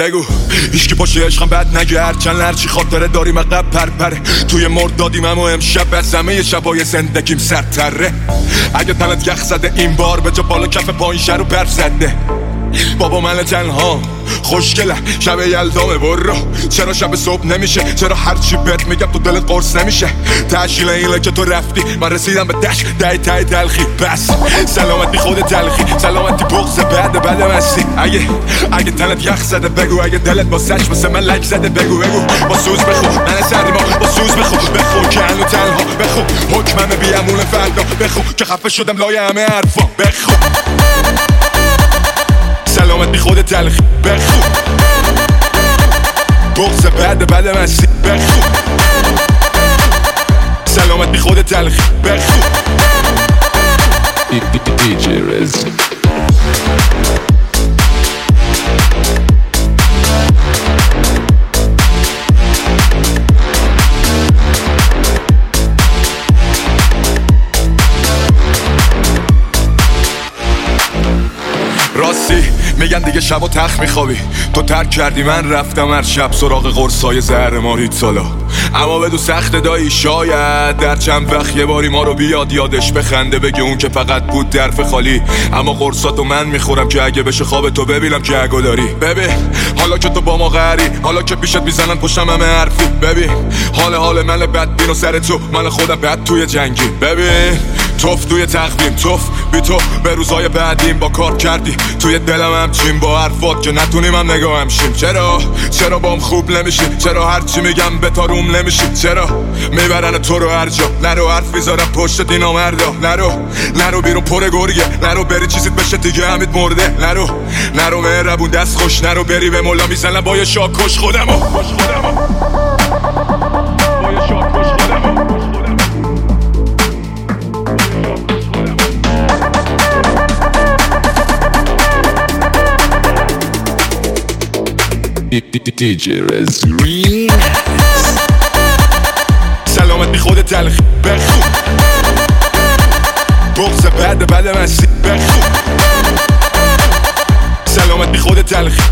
بگو هیچکی پاشه عشقم بد نگه، هرچند هرچی خاطره داریم عقب پرپره. توی مردادیم اما امشب از همه شبای زندگیم سرتره. اگه تنت یخ زده این بار به جا بالا کف پایین شر و برف زده. بابا من تنها خوشگله شب یلدامه برو. چرا شب صبح نمیشه؟ چرا هرچی بهت میگم تو دلت قرص نمیشه؟ تشکیل اینه که تو رفتی من رسیدم به دشت دای تلخی. بس سلامتی خود تلخی، سلامتی بغض بعد مستی. اگه تنت یخ زده بگو، اگه دلت با سچ مثل من لک زده بگو با سوز بخو من سریما با سوز بخو که هنو تنها بخو حکمم بیامون فردا بخو که خفه شدم لای همه حرفا بخو سلامت بی خود تلخی بخو بغض بعد مستی بخو سلامت بی خود تلخی بخو DJ Rez. راستی میگن دیگه شب و تخت میخوابی، تو ترک کردی من رفتم هر شب سراغ قرصای زهر مارید سالا. اما بدو سخت دایی شاید در چند وقت یه باری ما رو بیاد یادش بخنده بگه اون که فقط بود درف خالی. اما قرصاتو من میخورم که اگه بشه خواب تو ببینم که اگو داری. ببین حالا که تو با ما قهری، حالا که پیشت میزنن پشتم همه حرفی. ببین حال من بدبین و سر تو من خودم بد توی جنگی. ببین توف توی تقویم توف بی تو به روزای بعدیم با کار کردی توی دلم همچین با حرفات که نتونیم هم نگاه همشیم. چرا بام خوب نمیشی؟ چرا هرچی میگم به تاروم نمیشی؟ چرا میبرن تو رو هر جا؟ نرو حرف میذارم پشت دینا مردا. نرو بیرون پر گرگه، نرو بری چیزیت بشه دیگه همید مرده. نرو مهربون دست خوش، نرو بری به مولا میزنم با یه شاکش خودمو با یه شاکش خودمو. DJ Rez. سلامت بی خود تلخی بخو بغض بعد مستی بخو سلامت بی خود تلخی